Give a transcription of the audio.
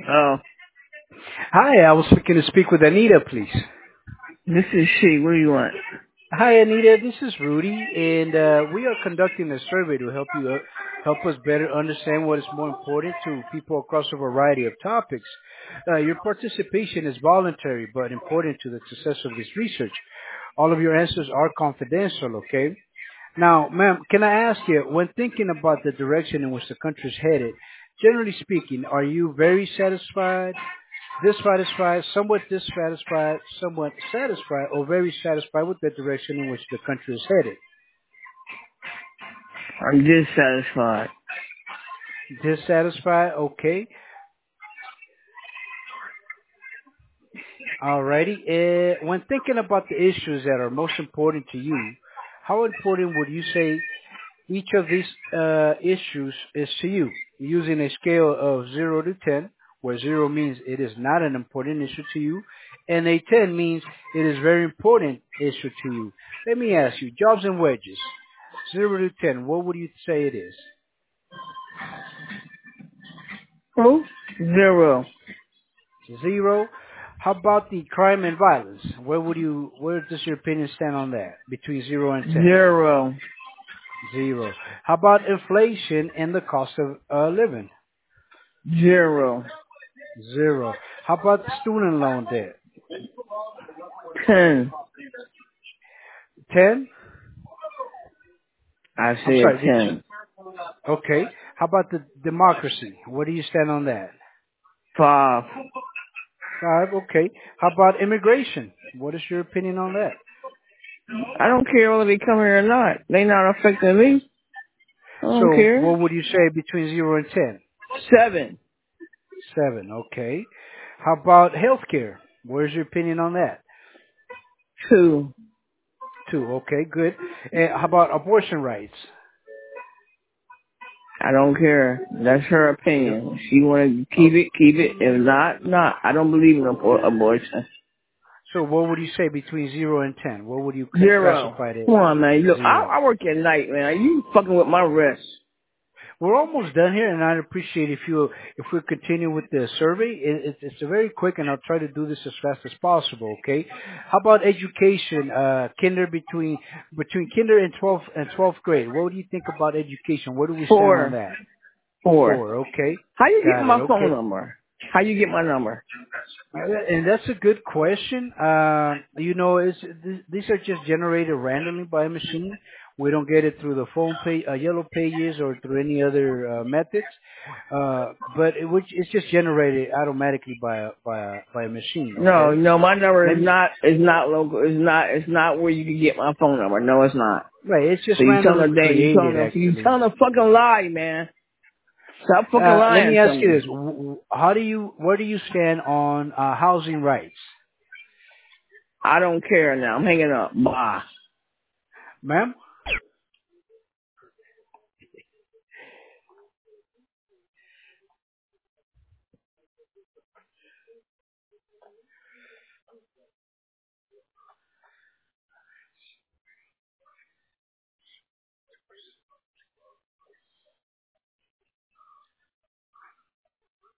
Oh, Hi, I was looking to speak with Anita, please. this is she. What do you want? Hi, Anita. This is Rudy, and we are conducting a survey to help us better understand what is more important to people across a variety of topics. Your participation is voluntary, but important to the success of this research. All of your answers are confidential. Okay. Now, ma'am, can I ask you, when thinking about the direction in which the country is headed, generally speaking, are you very satisfied, dissatisfied, somewhat dissatisfied, somewhat satisfied, or very satisfied with the direction in which the country is headed? I'm dissatisfied. Dissatisfied, okay. Alrighty. When thinking about the issues that are most important to you, how important would you say each of these issues is to you, using a scale of 0 to 10, where 0 means it is not an important issue to you, and a 10 means it is very important issue to you. Let me ask you, jobs and wages, 0 to 10, what would you say it is? Who? Zero. 0. How about the crime and violence? Where does your opinion stand on that, between 0 and 10? Zero. 0. How about inflation and the cost of living? Zero. 0. How about the student loan debt? 10. 10? I I'm said sorry, did 10. you? Okay. How about the democracy? Where do you stand on that? 5. 5, okay. How about immigration? What is your opinion on that? I don't care whether they come here or not. They not affecting me. I don't So, care. what would you say between 0 and 10? 7. 7, okay. How about healthcare? Where's your opinion on that? 2. 2, okay, good. And how about abortion rights? I don't care. That's her No. opinion. If she want to Oh, keep it, keep it. If not, not. I don't believe in abortion. so, what would you say between 0 and 10? What would you 0. classify it? Come on, man. Look, 0. I work at night, man. You fucking with my rest. We're almost done here, and I'd appreciate if we continue with the survey. It's a very quick, and I'll try to do this as fast as possible. Okay? How about education? Kinder between kinder and 12th grade. What do you think about education? Where do we stand on 4. that? 4. 4. Okay, How you get got it. my phone Okay. number? How you get my number? And that's a good question. These are just generated randomly by a machine. We don't get it through the phone page, yellow pages, or through any other methods. It's just generated automatically by a machine. No, Okay. no, my number Let is me. not local. It's not where you can get my phone number. No, it's not. Right. It's just So randomly created, you actually. telling a fucking lie, man. Stop fucking Let me lying to ask you me. this: where do you stand on housing rights, I don't care now. I'm hanging up. Bye. ma'am?